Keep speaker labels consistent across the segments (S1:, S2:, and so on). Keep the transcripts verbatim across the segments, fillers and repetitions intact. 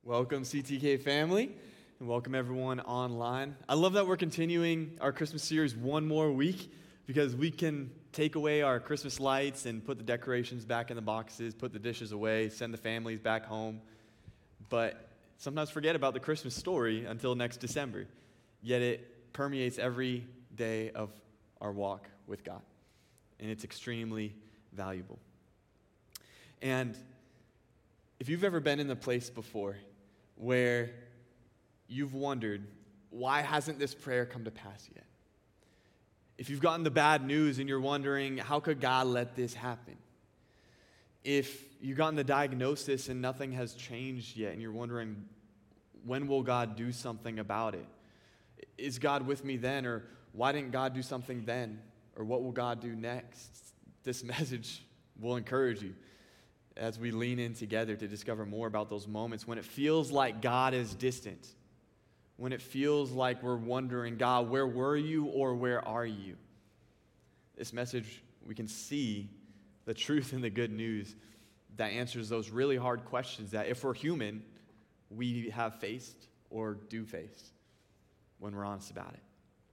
S1: Welcome, C T K family, and welcome everyone online. I love that we're continuing our Christmas series one more week because we can take away our Christmas lights and put the decorations back in the boxes, put the dishes away, send the families back home, but sometimes forget about the Christmas story until next December. Yet it permeates every day of our walk with God, and it's extremely valuable. And if you've ever been in the place before where you've wondered, why hasn't this prayer come to pass yet? If you've gotten the bad news and you're wondering, how could God let this happen? If you've gotten the diagnosis and nothing has changed yet and you're wondering, when will God do something about it? Is God with me then? Or why didn't God do something then? Or what will God do next? This message will encourage you as we lean in together to discover more about those moments when it feels like God is distant, when it feels like we're wondering, God, where were you or where are you? This message, we can see the truth and the good news that answers those really hard questions that if we're human, we have faced or do face when we're honest about it.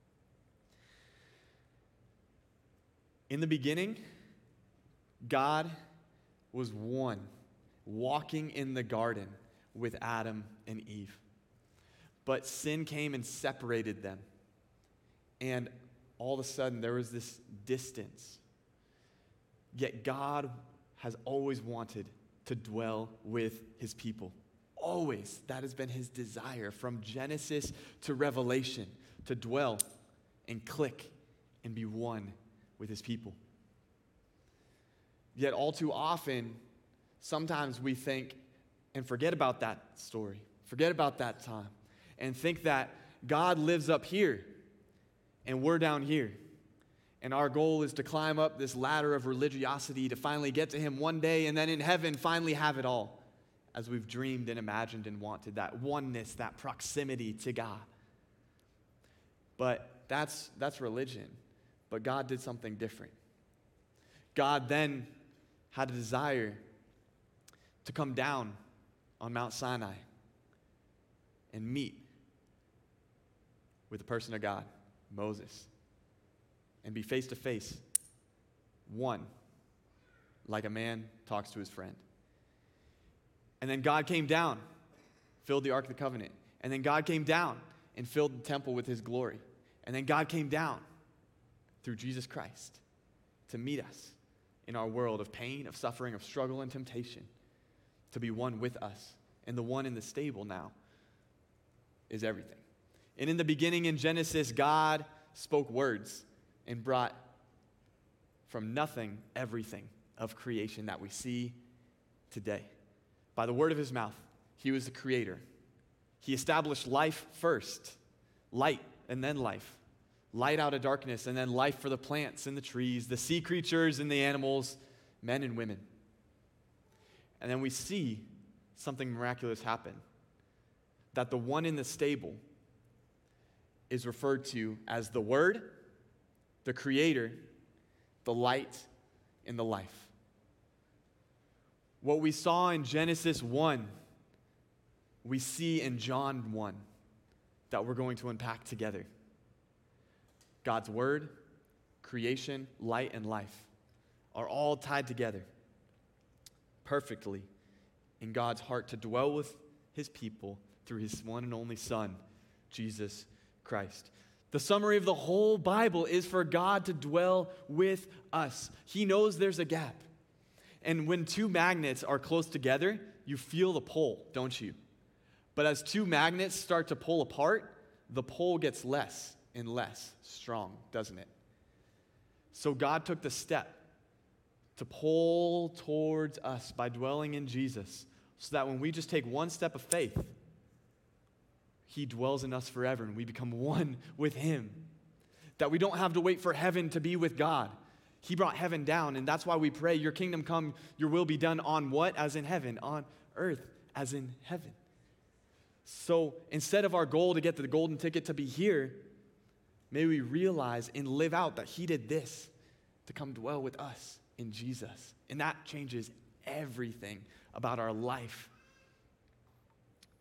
S1: In the beginning, God was one, walking in the garden with Adam and Eve. But sin came and separated them. And all of a sudden, there was this distance. Yet God has always wanted to dwell with his people. Always. That has been his desire from Genesis to Revelation, to dwell and click and be one with his people. Yet all too often, sometimes we think and forget about that story, forget about that time, and think that God lives up here and we're down here. And our goal is to climb up this ladder of religiosity to finally get to him one day and then in heaven finally have it all, as we've dreamed and imagined and wanted, that oneness, that proximity to God. But that's, that's religion. But God did something different. God then had a desire to come down on Mount Sinai and meet with the person of God, Moses, and be face to face, one, like a man talks to his friend. And then God came down, filled the Ark of the Covenant. And then God came down and filled the temple with his glory. And then God came down through Jesus Christ to meet us in our world of pain, of suffering, of struggle, and temptation, to be one with us. And the one in the stable now is everything. And in the beginning in Genesis, God spoke words and brought from nothing everything of creation that we see today. By the word of his mouth, he was the creator. He established life first, light and then life. Light out of darkness, and then life for the plants and the trees, the sea creatures and the animals, men and women. And then we see something miraculous happen. That the one in the stable is referred to as the Word, the Creator, the light, and the life. What we saw in Genesis one, we see in John one that we're going to unpack together. God's word, creation, light, and life are all tied together perfectly in God's heart to dwell with his people through his one and only Son, Jesus Christ. The summary of the whole Bible is for God to dwell with us. He knows there's a gap. And when two magnets are close together, you feel the pull, don't you? But as two magnets start to pull apart, the pull gets less and less strong, doesn't it? So God took the step to pull towards us by dwelling in Jesus, so that when we just take one step of faith, he dwells in us forever and we become one with him. That we don't have to wait for heaven to be with God. He brought heaven down, and that's why we pray, your kingdom come, your will be done on what? As in heaven, on earth as in heaven. So instead of our goal to get the golden ticket to be here, may we realize and live out that he did this to come dwell with us in Jesus. And that changes everything about our life.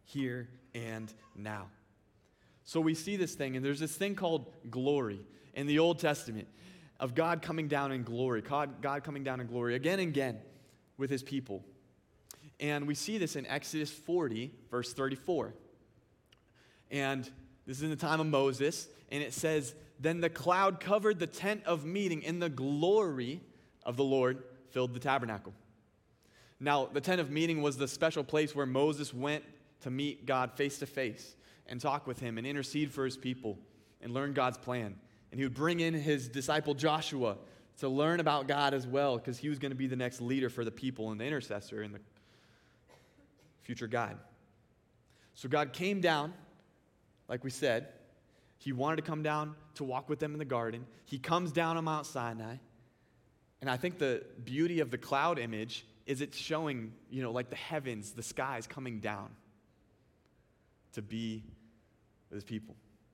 S1: here and now. So we see this thing, and there's this thing called glory in the Old Testament of God coming down in glory, God, God coming down in glory again and again with his people. And we see this in Exodus forty, verse thirty-four. And this is in the time of Moses, and it says, "Then the cloud covered the tent of meeting, and the glory of the Lord filled the tabernacle." Now, the tent of meeting was the special place where Moses went to meet God face to face and talk with him and intercede for his people and learn God's plan. And he would bring in his disciple Joshua to learn about God as well, because he was going to be the next leader for the people and the intercessor and the future guide. So God came down, like we said. He wanted to come down to walk with them in the garden. He comes down on Mount Sinai. And I think the beauty of the cloud image is it's showing, you know, like the heavens, the skies coming down to be with his people.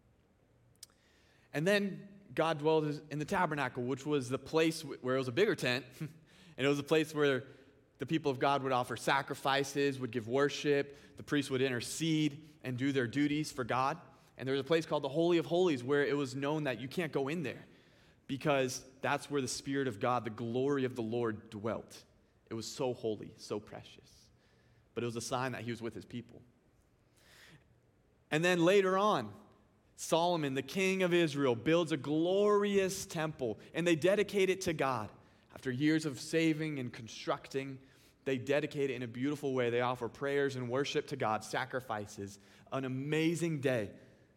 S1: And then God dwelled in the tabernacle, which was the place where it was a bigger tent, and it was a place where the people of God would offer sacrifices, would give worship, the priests would intercede and do their duties for God. And there was a place called the Holy of Holies where it was known that you can't go in there because that's where the Spirit of God, the glory of the Lord, dwelt. It was so holy, so precious. But it was a sign that he was with his people. And then later on, Solomon, the king of Israel, builds a glorious temple, and they dedicate it to God. After years of saving and constructing, they dedicate it in a beautiful way. They offer prayers and worship to God, sacrifices, an amazing day.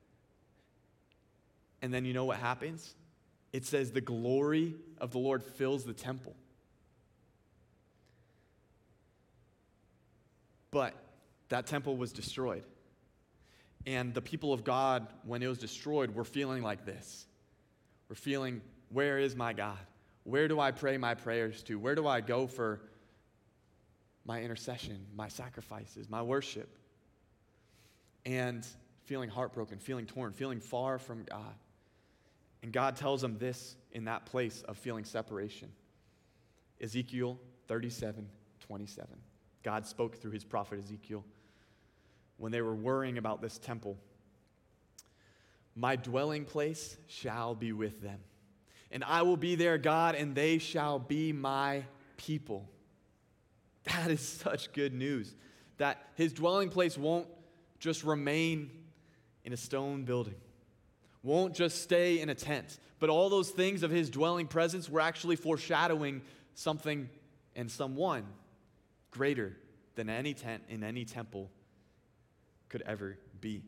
S1: And then you know what happens? It says the glory of the Lord fills the temple. But that temple was destroyed. And the people of God, when it was destroyed, were feeling like this. We're feeling, where is my God? Where do I pray my prayers to? Where do I go for my intercession, my sacrifices, my worship? And feeling heartbroken, feeling torn, feeling far from God. And God tells them this in that place of feeling separation. Ezekiel thirty-seven twenty-seven. God spoke through his prophet Ezekiel when they were worrying about this temple. "My dwelling place shall be with them, and I will be their God, and they shall be my people." That is such good news, that his dwelling place won't just remain in a stone building, won't just stay in a tent, but all those things of his dwelling presence were actually foreshadowing something and someone greater than any tent in any temple could ever be.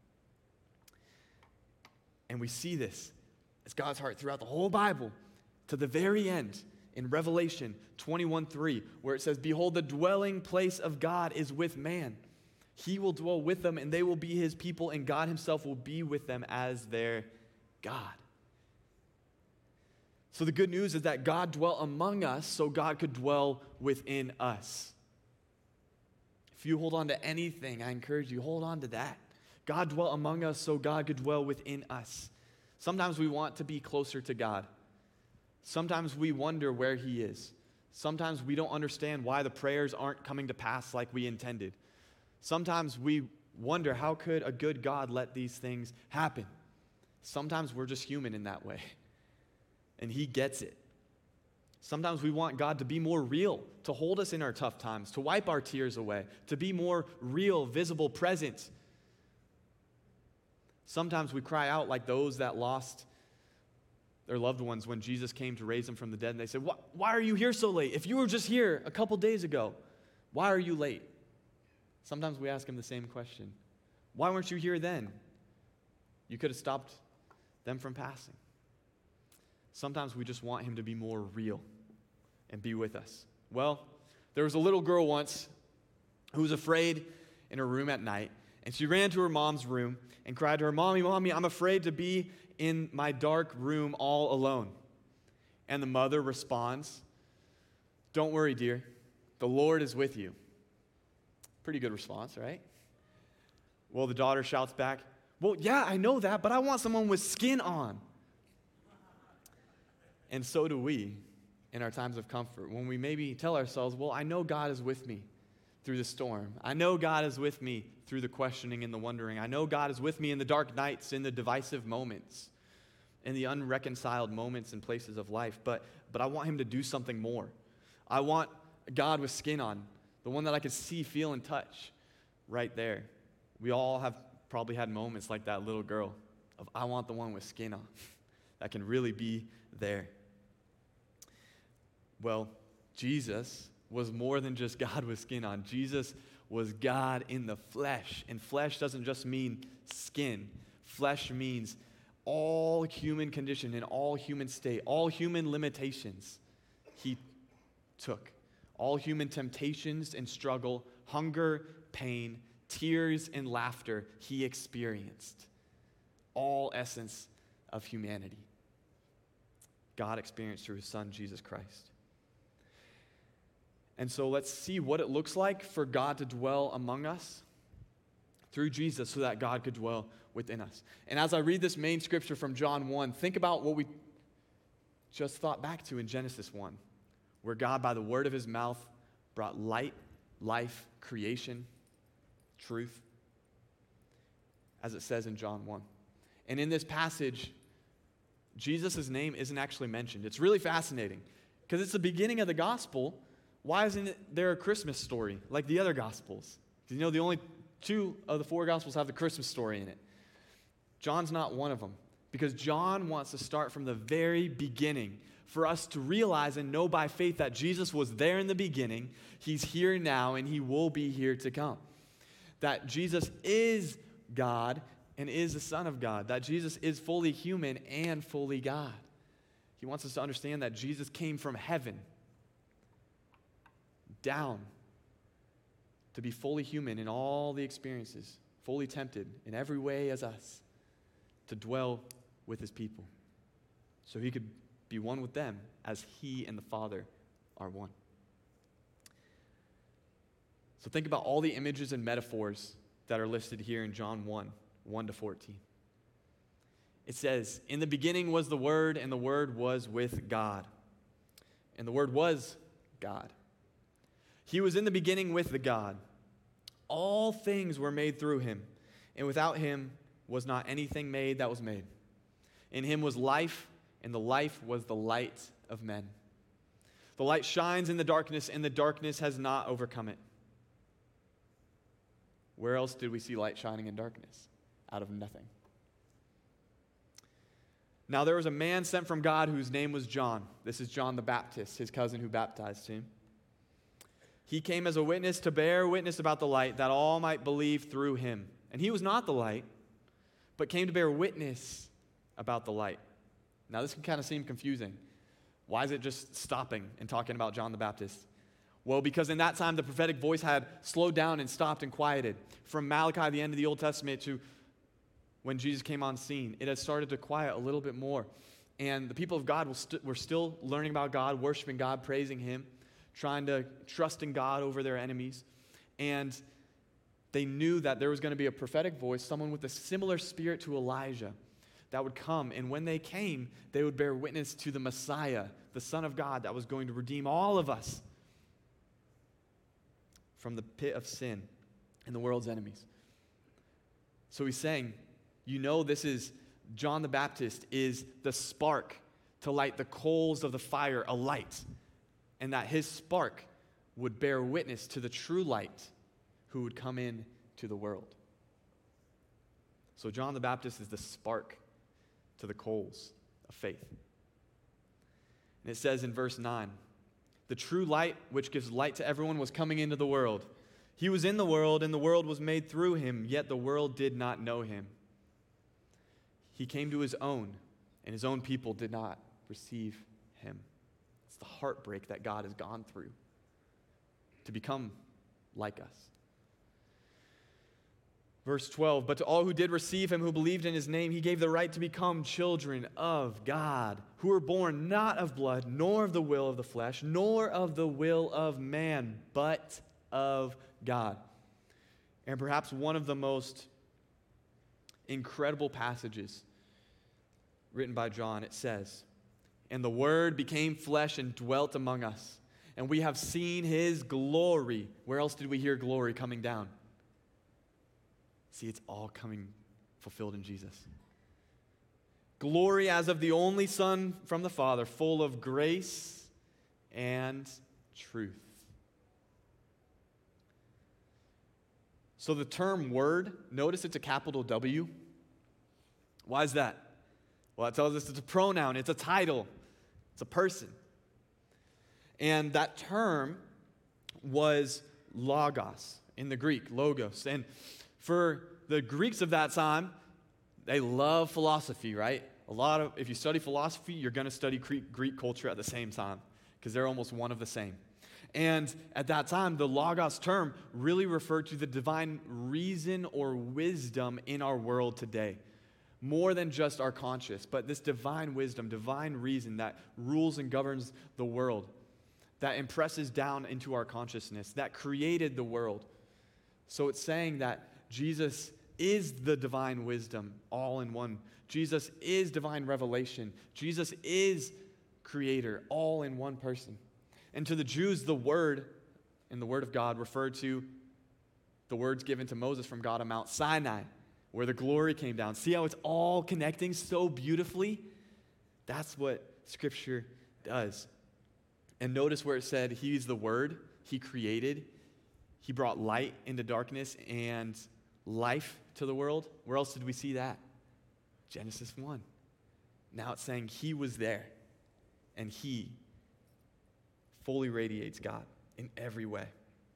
S1: And we see this as God's heart throughout the whole Bible to the very end in Revelation twenty-one three, where it says, "Behold, the dwelling place of God is with man. He will dwell with them, and they will be his people, and God himself will be with them as their God." So the good news is that God dwelt among us so God could dwell within us. If you hold on to anything, I encourage you, hold on to that. God dwelt among us so God could dwell within us. Sometimes we want to be closer to God. Sometimes we wonder where he is. Sometimes we don't understand why the prayers aren't coming to pass like we intended. Sometimes we wonder, how could a good God let these things happen? Sometimes we're just human in that way, and he gets it. Sometimes we want God to be more real, to hold us in our tough times, to wipe our tears away, to be more real, visible, present. Sometimes we cry out like those that lost their loved ones when Jesus came to raise them from the dead, and they said, "Why are you here so late? If you were just here a couple days ago, why are you late?" Sometimes we ask him the same question. Why weren't you here then? You could have stopped them from passing. Sometimes we just want him to be more real and be with us. Well, there was a little girl once who was afraid in her room at night, and she ran to her mom's room and cried to her, "Mommy, Mommy, I'm afraid to be in my dark room all alone." And the mother responds, "Don't worry, dear. The Lord is with you." Pretty good response, right? Well, the daughter shouts back, "Well, yeah, I know that, but I want someone with skin on." And so do we in our times of comfort, when we maybe tell ourselves, "Well, I know God is with me, through the storm. I know God is with me through the questioning and the wondering. I know God is with me in the dark nights, in the divisive moments, in the unreconciled moments and places of life. But, but I want him to do something more. I want God with skin on, the one that I could see, feel, and touch right there. We all have probably had moments like that little girl of, I want the one with skin on that can really be there. Well, Jesus was more than just God with skin on. Jesus was God in the flesh. And flesh doesn't just mean skin. Flesh means all human condition and all human state, all human limitations he took. All human temptations and struggle, hunger, pain, tears, and laughter he experienced. All essence of humanity. God experienced through his Son, Jesus Christ. And so let's see what it looks like for God to dwell among us through Jesus so that God could dwell within us. And as I read this main scripture from John one, think about what we just thought back to in Genesis one, where God, by the word of his mouth, brought light, life, creation, truth, as it says in John one. And in this passage, Jesus' name isn't actually mentioned. It's really fascinating because it's the beginning of the gospel. Why isn't there a Christmas story like the other Gospels? Because you know the only two of the four Gospels have the Christmas story in it. John's not one of them because John wants to start from the very beginning for us to realize and know by faith that Jesus was there in the beginning, he's here now, and he will be here to come. That Jesus is God and is the Son of God. That Jesus is fully human and fully God. He wants us to understand that Jesus came from heaven down to be fully human in all the experiences, fully tempted in every way as us, to dwell with his people so he could be one with them as he and the Father are one. So think about all the images and metaphors that are listed here in John one, one to fourteen. It says, in the beginning was the Word, and the Word was with God. And the Word was God. He was in the beginning with the God. All things were made through him, and without him was not anything made that was made. In him was life, and the life was the light of men. The light shines in the darkness, and the darkness has not overcome it. Where else did we see light shining in darkness? Out of nothing. Now there was a man sent from God whose name was John. This is John the Baptist, his cousin who baptized him. He came as a witness to bear witness about the light, that all might believe through him. And he was not the light, but came to bear witness about the light. Now this can kind of seem confusing. Why is it just stopping and talking about John the Baptist? Well, because in that time the prophetic voice had slowed down and stopped and quieted. From Malachi, the end of the Old Testament, to when Jesus came on scene, it had started to quiet a little bit more. And the people of God were, st- were still learning about God, worshiping God, praising him, trying to trust in God over their enemies. And they knew that there was going to be a prophetic voice, someone with a similar spirit to Elijah, that would come. And when they came, they would bear witness to the Messiah, the Son of God, that was going to redeem all of us from the pit of sin and the world's enemies. So he's saying, you know, this is John the Baptist is the spark to light the coals of the fire alight, and that his spark would bear witness to the true light who would come in to the world. So John the Baptist is the spark to the coals of faith. And it says in verse nine, the true light which gives light to everyone was coming into the world. He was in the world, and the world was made through him, yet the world did not know him. He came to his own, and his own people did not receive him. It's the heartbreak that God has gone through to become like us. Verse twelve, but to all who did receive him, who believed in his name, he gave the right to become children of God, who were born not of blood, nor of the will of the flesh, nor of the will of man, but of God. And perhaps one of the most incredible passages written by John, it says, and the Word became flesh and dwelt among us, And we have seen his glory. Where else did we hear glory coming down? See, it's all coming fulfilled in Jesus. Glory as of the only Son from the Father, full of grace and truth. So the term word, notice it's a capital W. Why is that? Well, it tells us it's a pronoun, it's a title, it's a person. And that term was logos in the Greek, logos. And for the Greeks of that time, they love philosophy, right? A lot of, if you study philosophy, you're going to study Greek, Greek culture at the same time because they're almost one of the same. And at that time, the logos term really referred to the divine reason or wisdom in our world today. More than just our conscious, but this divine wisdom, divine reason that rules and governs the world, that impresses down into our consciousness, that created the world. So it's saying that Jesus is the divine wisdom all in one. Jesus is divine revelation. Jesus is creator all in one person. And to the Jews, the word and the word of God referred to the words given to Moses from God on Mount Sinai, where the glory came down. See how it's all connecting so beautifully? That's what Scripture does. And notice where it said he's the Word, he created, he brought light into darkness and life to the world. Where else did we see that? Genesis one. Now it's saying he was there, and he fully radiates God in every way.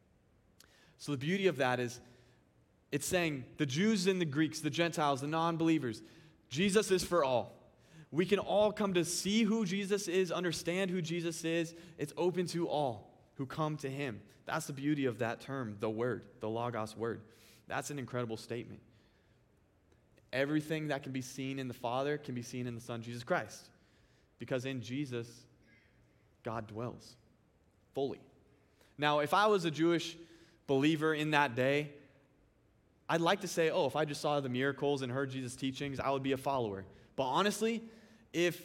S1: So the beauty of that is, it's saying the Jews and the Greeks, the Gentiles, the non-believers, Jesus is for all. We can all come to see who Jesus is, understand who Jesus is. It's open to all who come to him. That's the beauty of that term, the word, the logos word. That's an incredible statement. Everything that can be seen in the Father can be seen in the Son, Jesus Christ. Because in Jesus, God dwells fully. Now, if I was a Jewish believer in that day, I'd like to say, oh, if I just saw the miracles and heard Jesus' teachings, I would be a follower. But honestly, if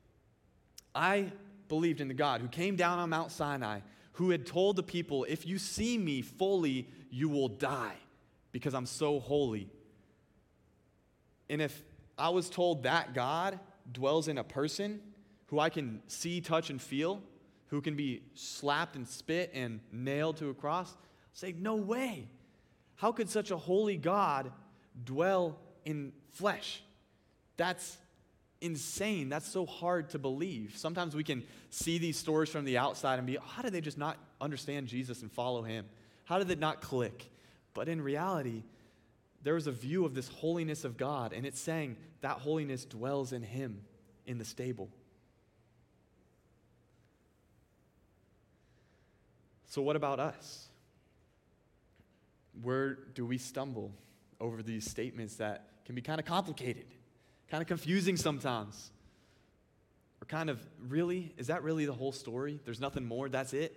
S1: I believed in the God who came down on Mount Sinai, who had told the people, if you see me fully, you will die because I'm so holy. And if I was told that God dwells in a person who I can see, touch, and feel, who can be slapped and spit and nailed to a cross, I'd say, no way. How could such a holy God dwell in flesh? That's insane. That's so hard to believe. Sometimes we can see these stories from the outside and be, how did they just not understand Jesus and follow him? How did it not click? But in reality, there was a view of this holiness of God, and it's saying that holiness dwells in him in the stable. So what about us? Where do we stumble over these statements that can be kind of complicated, kind of confusing sometimes? Or kind of, really? Is that really the whole story? There's nothing more? That's it?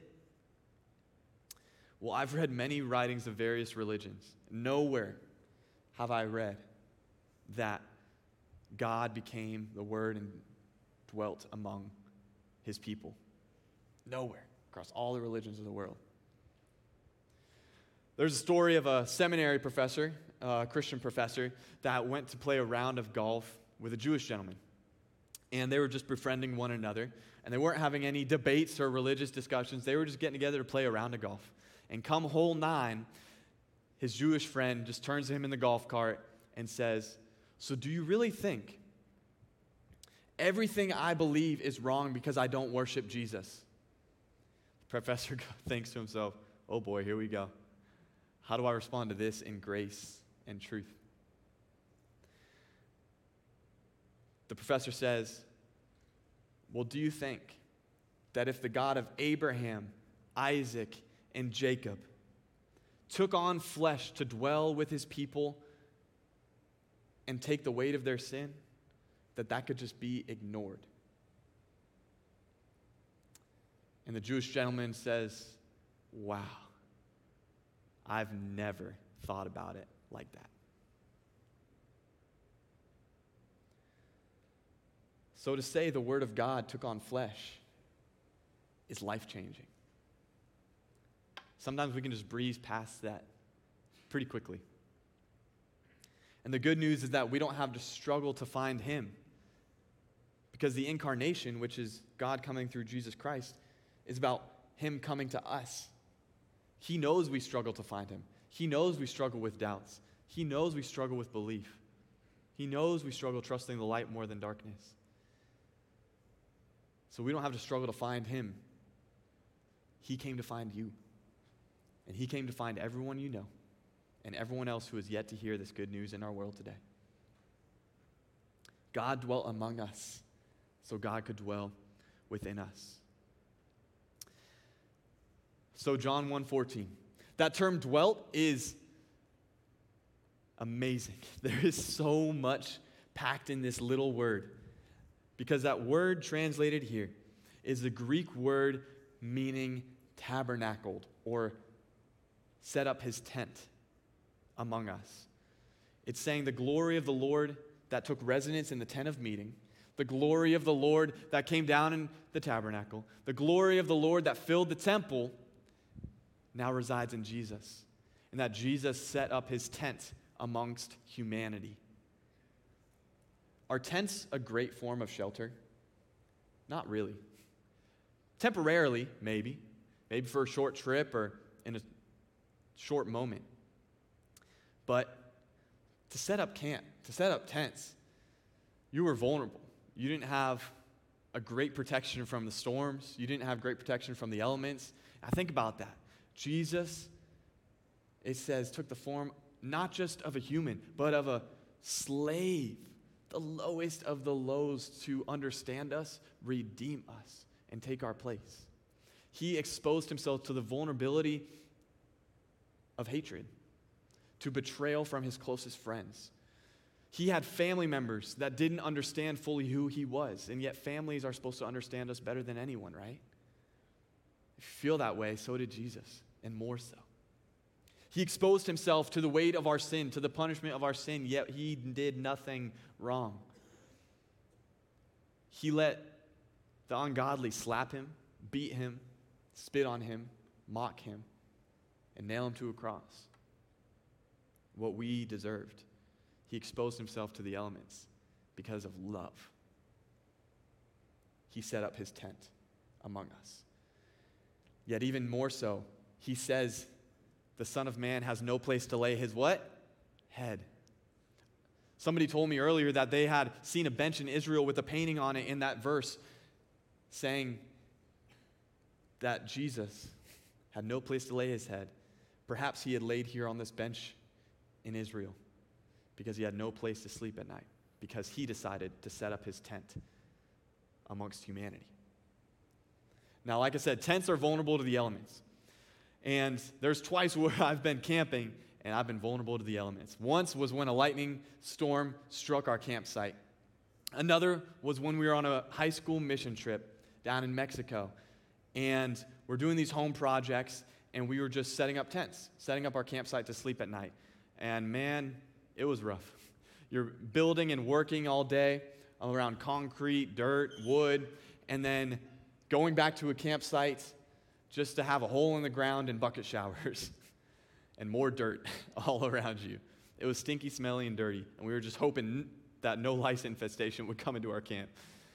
S1: Well, I've read many writings of various religions. Nowhere have I read that God became the Word and dwelt among his people. Nowhere across all the religions of the world. There's a story of a seminary professor, a Christian professor, that went to play a round of golf with a Jewish gentleman. And they were just befriending one another. And they weren't having any debates or religious discussions. They were just getting together to play a round of golf. And come hole nine, his Jewish friend just turns to him in the golf cart and says, so do you really think everything I believe is wrong because I don't worship Jesus? The professor thinks to himself, oh boy, here we go. How do I respond to this in grace and truth? The professor says, well, do you think that if the God of Abraham, Isaac, and Jacob took on flesh to dwell with his people and take the weight of their sin, that that could just be ignored? And the Jewish gentleman says, wow, I've never thought about it like that. So to say the Word of God took on flesh is life-changing. Sometimes we can just breeze past that pretty quickly. And the good news is that we don't have to struggle to find him, because the incarnation, which is God coming through Jesus Christ, is about him coming to us. He knows we struggle to find him. He knows we struggle with doubts. He knows we struggle with belief. He knows we struggle trusting the light more than darkness. So we don't have to struggle to find him. He came to find you. And he came to find everyone you know and everyone else who is yet to hear this good news in our world today. God dwelt among us so God could dwell within us. So John one fourteen. That term dwelt is amazing. There is so much packed in this little word, because that word translated here is the Greek word meaning tabernacled, or set up his tent among us. It's saying the glory of the Lord that took residence in the tent of meeting, the glory of the Lord that came down in the tabernacle, the glory of the Lord that filled the temple now resides in Jesus, and that Jesus set up his tent amongst humanity. Are tents a great form of shelter? Not really. Temporarily, maybe. Maybe for a short trip or in a short moment. But to set up camp, to set up tents, you were vulnerable. You didn't have a great protection from the storms. You didn't have great protection from the elements. Now think about that. Jesus, it says, took the form not just of a human, but of a slave, the lowest of the lows, to understand us, redeem us, and take our place. He exposed himself to the vulnerability of hatred, to betrayal from his closest friends. He had family members that didn't understand fully who he was, and yet families are supposed to understand us better than anyone, right? If you feel that way, so did Jesus, and more so. He exposed himself to the weight of our sin, to the punishment of our sin, yet he did nothing wrong. He let the ungodly slap him, beat him, spit on him, mock him, and nail him to a cross. What we deserved. He exposed himself to the elements because of love. He set up his tent among us. Yet even more so, he says the Son of Man has no place to lay his what? Head. Somebody told me earlier that they had seen a bench in Israel with a painting on it in that verse saying that Jesus had no place to lay his head. Perhaps he had laid here on this bench in Israel because he had no place to sleep at night, because he decided to set up his tent amongst humanity. Now, like I said, tents are vulnerable to the elements. And there's twice where I've been camping and I've been vulnerable to the elements. Once was when a lightning storm struck our campsite. Another was when we were on a high school mission trip down in Mexico. And we're doing these home projects, and we were just setting up tents, setting up our campsite to sleep at night. And man, it was rough. You're building and working all day around concrete, dirt, wood, and then going back to a campsite just to have a hole in the ground and bucket showers and more dirt all around you. It was stinky, smelly, and dirty, and we were just hoping that no lice infestation would come into our camp.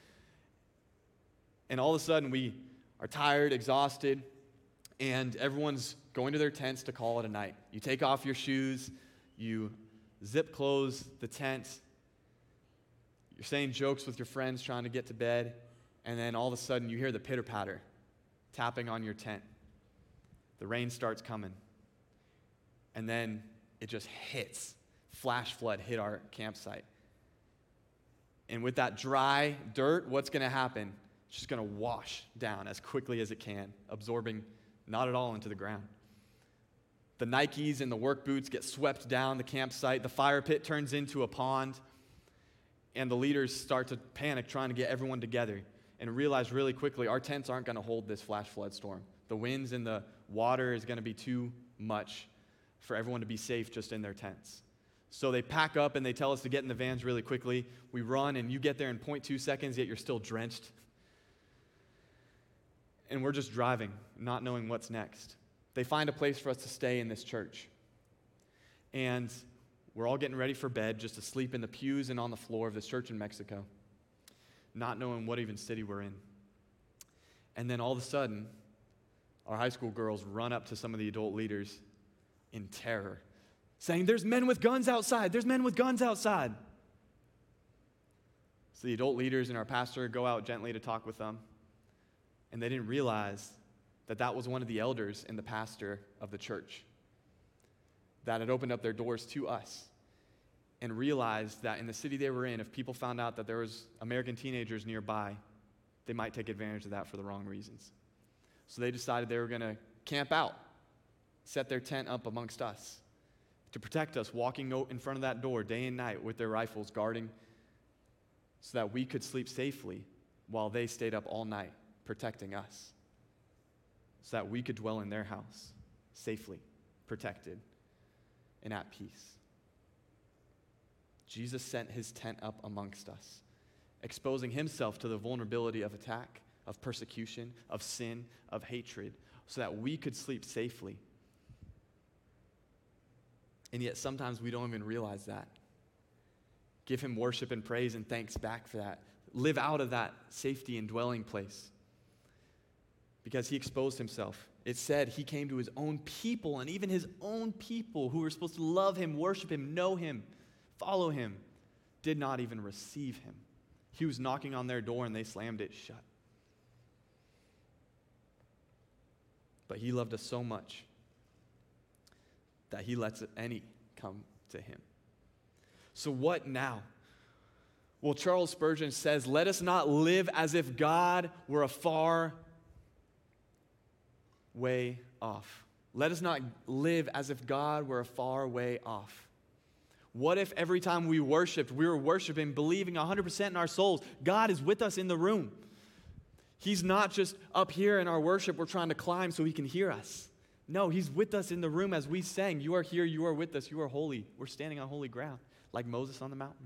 S1: And all of a sudden, we are tired, exhausted, and everyone's going to their tents to call it a night. You take off your shoes, you zip close the tent, you're saying jokes with your friends trying to get to bed, and then all of a sudden you hear the pitter-patter tapping on your tent. The rain starts coming, and then it just hits. Flash flood hit our campsite. And with that dry dirt, what's going to happen? It's just going to wash down as quickly as it can, absorbing not at all into the ground. The Nikes and the work boots get swept down the campsite. The fire pit turns into a pond. And the leaders start to panic, trying to get everyone together, and realize really quickly our tents aren't going to hold this flash flood storm. The winds and the water is going to be too much for everyone to be safe just in their tents. So they pack up and they tell us to get in the vans really quickly. We run, and you get there in zero point two seconds, yet you're still drenched. And we're just driving, not knowing what's next. they find a place for us to stay in this church. And we're all getting ready for bed, just to sleep in the pews and on the floor of this church in Mexico, not knowing what even city we're in. And then all of a sudden, our high school girls run up to some of the adult leaders in terror, saying, "There's men with guns outside. There's men with guns outside." So the adult leaders and our pastor go out gently to talk with them, and they didn't realize that that was one of the elders and the pastor of the church that had opened up their doors to us and realized that in the city they were in, if people found out that there was American teenagers nearby, they might take advantage of that for the wrong reasons. So they decided they were going to camp out, set their tent up amongst us to protect us, walking in front of that door day and night with their rifles guarding so that we could sleep safely while they stayed up all night protecting us, so that we could dwell in their house safely, protected, and at peace. Jesus sent his tent up amongst us, exposing himself to the vulnerability of attack, of persecution, of sin, of hatred, so that we could sleep safely. And yet sometimes we don't even realize that. Give him worship and praise and thanks back for that. Live out of that safety and dwelling place, because he exposed himself. It said he came to his own people, and even his own people who were supposed to love him, worship him, know him, follow him, did not even receive him. He was knocking on their door and they slammed it shut. But he loved us so much that he lets any come to him. So what now? Well, Charles Spurgeon says, "Let us not live as if God were afar way off." Let us not live as if God were a far way off. What if every time we worshiped, we were worshiping, believing one hundred percent in our souls, God is with us in the room. He's not just up here in our worship we're trying to climb so he can hear us. No, he's with us in the room as we sang, "You are here, you are with us, you are holy." We're standing on holy ground, like Moses on the mountain.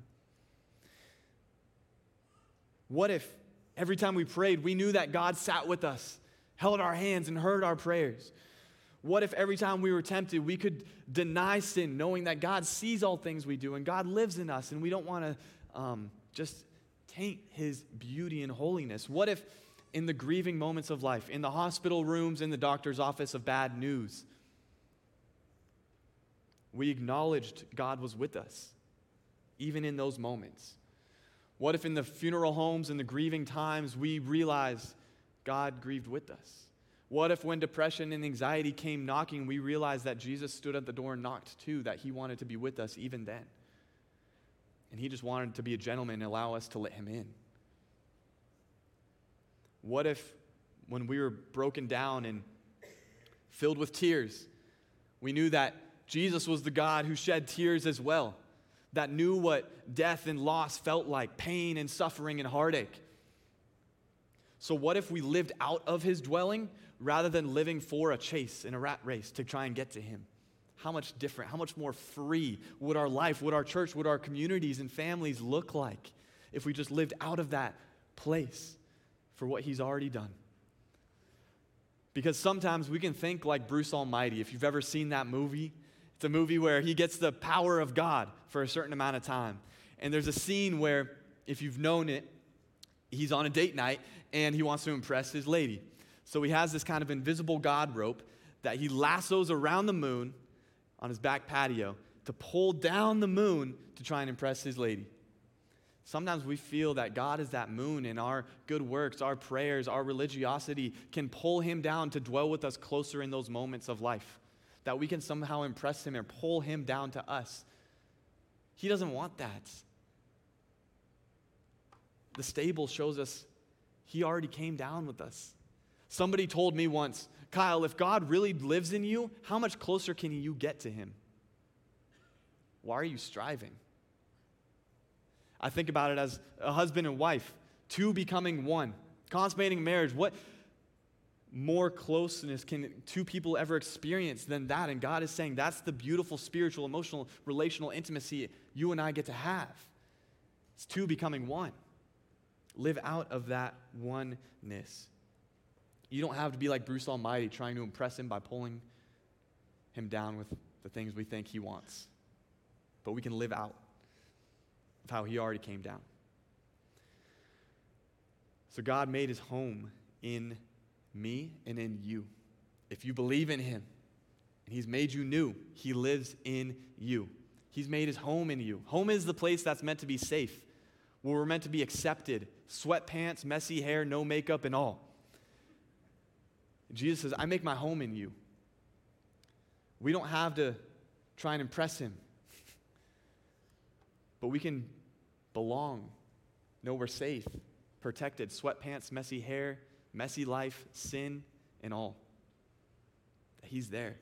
S1: What if every time we prayed, we knew that God sat with us, held our hands, and heard our prayers? What if every time we were tempted, we could deny sin, knowing that God sees all things we do and God lives in us, and we don't want to um, just taint his beauty and holiness? What if in the grieving moments of life, in the hospital rooms, in the doctor's office of bad news, we acknowledged God was with us, even in those moments? What if in the funeral homes and the grieving times, we realized God grieved with us? What if when depression and anxiety came knocking, we realized that Jesus stood at the door and knocked too, that he wanted to be with us even then? And he just wanted to be a gentleman and allow us to let him in. What if when we were broken down and filled with tears, we knew that Jesus was the God who shed tears as well, that knew what death and loss felt like, pain and suffering and heartache? So what if we lived out of his dwelling rather than living for a chase in a rat race to try and get to him? How much different, how much more free would our life, would our church, would our communities and families look like if we just lived out of that place for what he's already done? Because sometimes we can think like Bruce Almighty. If you've ever seen that movie, it's a movie where he gets the power of God for a certain amount of time. And there's a scene where, if you've known it, he's on a date night and he wants to impress his lady. So he has this kind of invisible God rope that he lassos around the moon on his back patio to pull down the moon to try and impress his lady. Sometimes we feel that God is that moon, and our good works, our prayers, our religiosity can pull him down to dwell with us closer in those moments of life, that we can somehow impress him or pull him down to us. He doesn't want that. The stable shows us he already came down with us. Somebody told me once, "Kyle, if God really lives in you, how much closer can you get to him? Why are you striving?" I think about it as a husband and wife, two becoming one, consummating marriage. What more closeness can two people ever experience than that? And God is saying that's the beautiful spiritual, emotional, relational intimacy you and I get to have. It's two becoming one. Live out of that oneness. You don't have to be like Bruce Almighty trying to impress him by pulling him down with the things we think he wants. But we can live out of how he already came down. So God made his home in me and in you. If you believe in him, and he's made you new, he lives in you. He's made his home in you. Home is the place that's meant to be safe, where we're meant to be accepted. Sweatpants, messy hair, no makeup, and all. Jesus says, I make my home in you. We don't have to try and impress him, but we can belong, know we're safe, protected. Sweatpants, messy hair, messy life, sin, and all. He's there.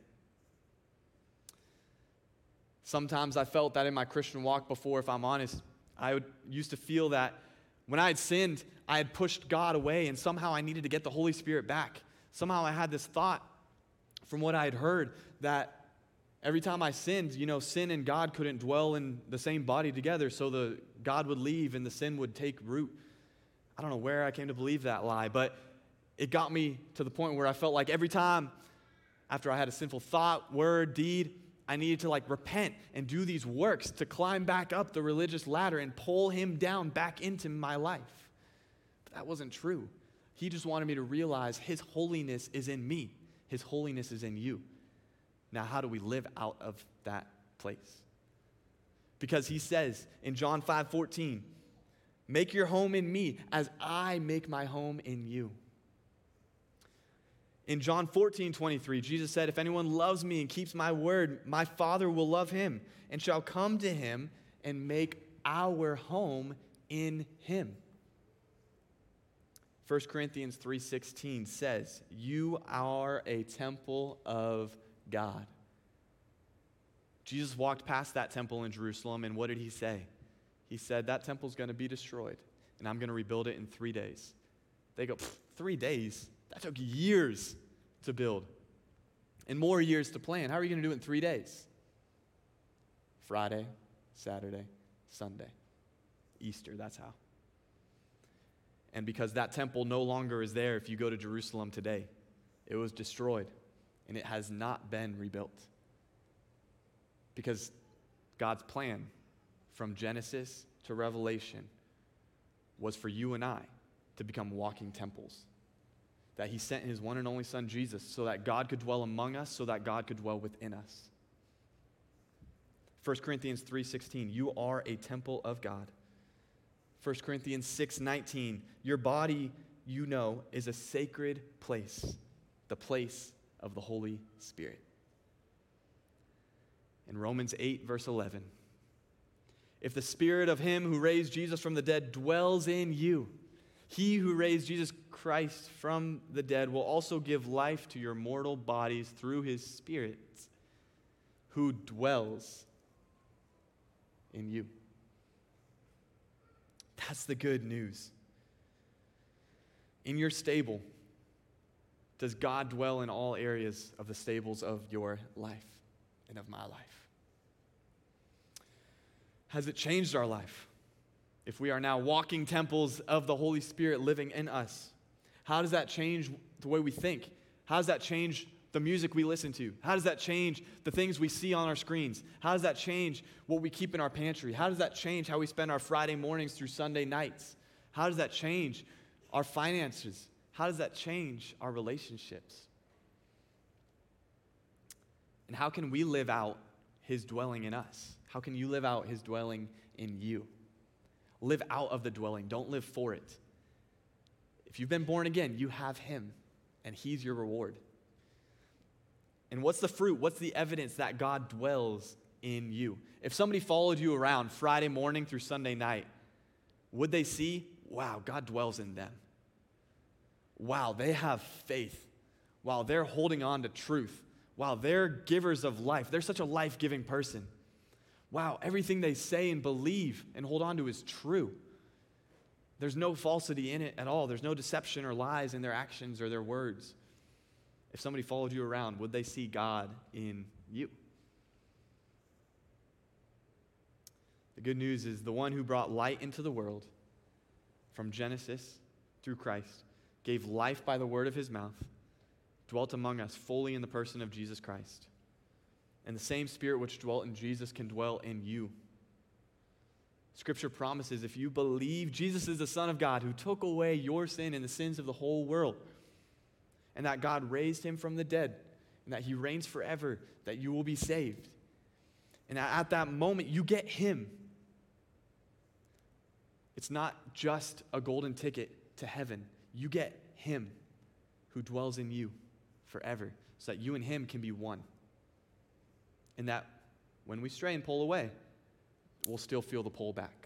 S1: Sometimes I felt that in my Christian walk before, if I'm honest. I would, used to feel that when I had sinned, I had pushed God away, and somehow I needed to get the Holy Spirit back. Somehow I had this thought from what I had heard that every time I sinned, you know, sin and God couldn't dwell in the same body together, so the God would leave and the sin would take root. I don't know where I came to believe that lie, but it got me to the point where I felt like every time after I had a sinful thought, word, deed, I needed to like repent and do these works to climb back up the religious ladder and pull him down back into my life. But that wasn't true. He just wanted me to realize his holiness is in me. His holiness is in you. Now, how do we live out of that place? Because he says in John five fourteen, make your home in me as I make my home in you. In John fourteen twenty-three, Jesus said, if anyone loves me and keeps my word, my Father will love him and shall come to him and make our home in him. First Corinthians three sixteen says, you are a temple of God. Jesus walked past that temple in Jerusalem, and what did he say? He said, that temple's going to be destroyed, and I'm going to rebuild it in three days. They go, three days? That took years to build and more years to plan. How are you going to do it in three days? Friday, Saturday, Sunday, Easter, that's how. And because that temple no longer is there, if you go to Jerusalem today, it was destroyed, and it has not been rebuilt. Because God's plan from Genesis to Revelation was for you and I to become walking temples. That he sent his one and only son, Jesus, so that God could dwell among us, so that God could dwell within us. First Corinthians three sixteen, you are a temple of God. First Corinthians six nineteen, your body, you know, is a sacred place, the place of the Holy Spirit. In Romans eight, verse eleven, if the spirit of him who raised Jesus from the dead dwells in you, he who raised Jesus Christ from the dead will also give life to your mortal bodies through his Spirit who dwells in you. That's the good news. In your stable, does God dwell in all areas of the stables of your life and of my life? Has it changed our life? If we are now walking temples of the Holy Spirit living in us, how does that change the way we think? How does that change the music we listen to? How does that change the things we see on our screens? How does that change what we keep in our pantry? How does that change how we spend our Friday mornings through Sunday nights? How does that change our finances? How does that change our relationships? And how can we live out his dwelling in us? How can you live out his dwelling in you? Live out of the dwelling. Don't live for it. If you've been born again, you have him, and he's your reward. And what's the fruit? What's the evidence that God dwells in you? If somebody followed you around Friday morning through Sunday night, would they see, wow, God dwells in them? Wow, they have faith. Wow, they're holding on to truth. Wow, they're givers of life. They're such a life-giving person. Wow, everything they say and believe and hold on to is true. There's no falsity in it at all. There's no deception or lies in their actions or their words. If somebody followed you around, would they see God in you? The good news is the one who brought light into the world from Genesis through Christ, gave life by the word of his mouth, dwelt among us fully in the person of Jesus Christ. And the same Spirit which dwelt in Jesus can dwell in you. Scripture promises if you believe Jesus is the Son of God who took away your sin and the sins of the whole world, and that God raised him from the dead, and that he reigns forever, that you will be saved. And at that moment, you get him. It's not just a golden ticket to heaven. You get him who dwells in you forever, so that you and him can be one. And that when we stray and pull away, we'll still feel the pull back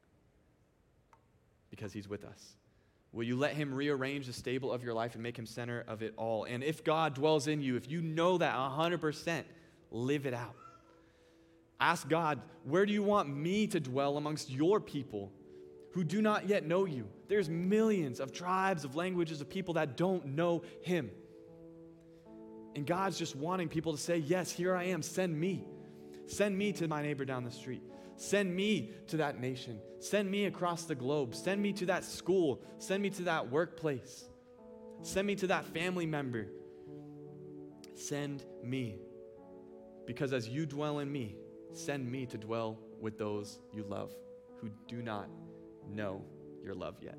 S1: because he's with us. Will you let him rearrange the stable of your life and make him center of it all? And if God dwells in you, if you know that one hundred percent, live it out. Ask God, where do you want me to dwell amongst your people who do not yet know you? There's millions of tribes, of languages, of people that don't know him. And God's just wanting people to say, yes, here I am, send me. Send me to my neighbor down the street. Send me to that nation. Send me across the globe. Send me to that school. Send me to that workplace. Send me to that family member. Send me. Because as you dwell in me, send me to dwell with those you love who do not know your love yet.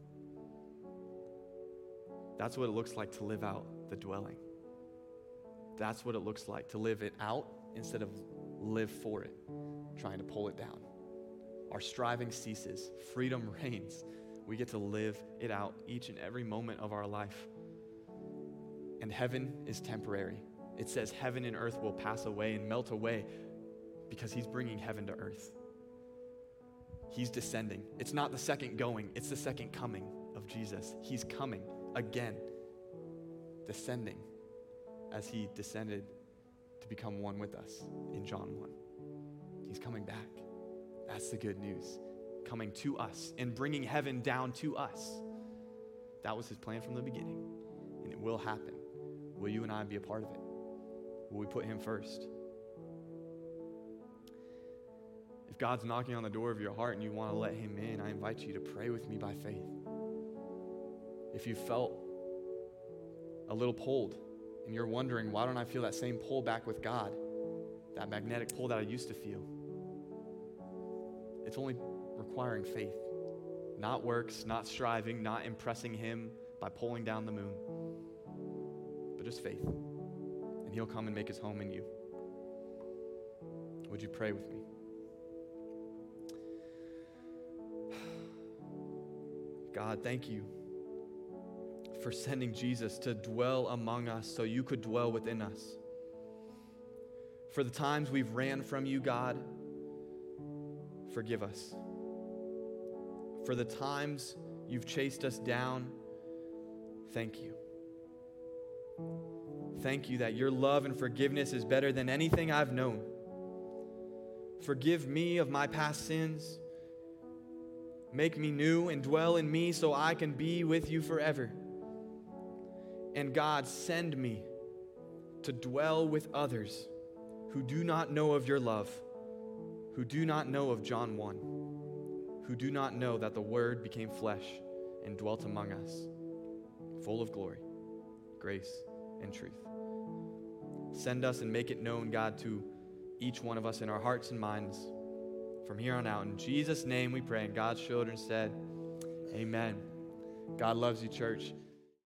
S1: That's what it looks like to live out the dwelling. That's what it looks like to live it out instead of live for it, trying to pull it down. Our striving ceases. Freedom reigns. We get to live it out each and every moment of our life. And heaven is temporary. It says heaven and earth will pass away and melt away because he's bringing heaven to earth. He's descending. It's not the second going. It's the second coming of Jesus. He's coming again, descending as he descended to become one with us in John one. He's coming back. That's the good news. Coming to us and bringing heaven down to us. That was his plan from the beginning, and it will happen. Will you and I be a part of it? Will we put him first? If God's knocking on the door of your heart and you want to let him in, I invite you to pray with me by faith. If you felt a little pulled and you're wondering, why don't I feel that same pull back with God, that magnetic pull that I used to feel? It's only requiring faith, not works, not striving, not impressing him by pulling down the moon, but just faith. And he'll come and make his home in you. Would you pray with me? God, thank you for sending Jesus to dwell among us so you could dwell within us. For the times we've ran from you, God, forgive us. For the times you've chased us down, thank you. Thank you that your love and forgiveness is better than anything I've known. Forgive me of my past sins. Make me new and dwell in me so I can be with you forever. And God, send me to dwell with others who do not know of your love, who do not know of John one, who do not know that the Word became flesh and dwelt among us, full of glory, grace, and truth. Send us and make it known, God, to each one of us in our hearts and minds from here on out. In Jesus' name we pray, and God's children said, amen. God loves you, church.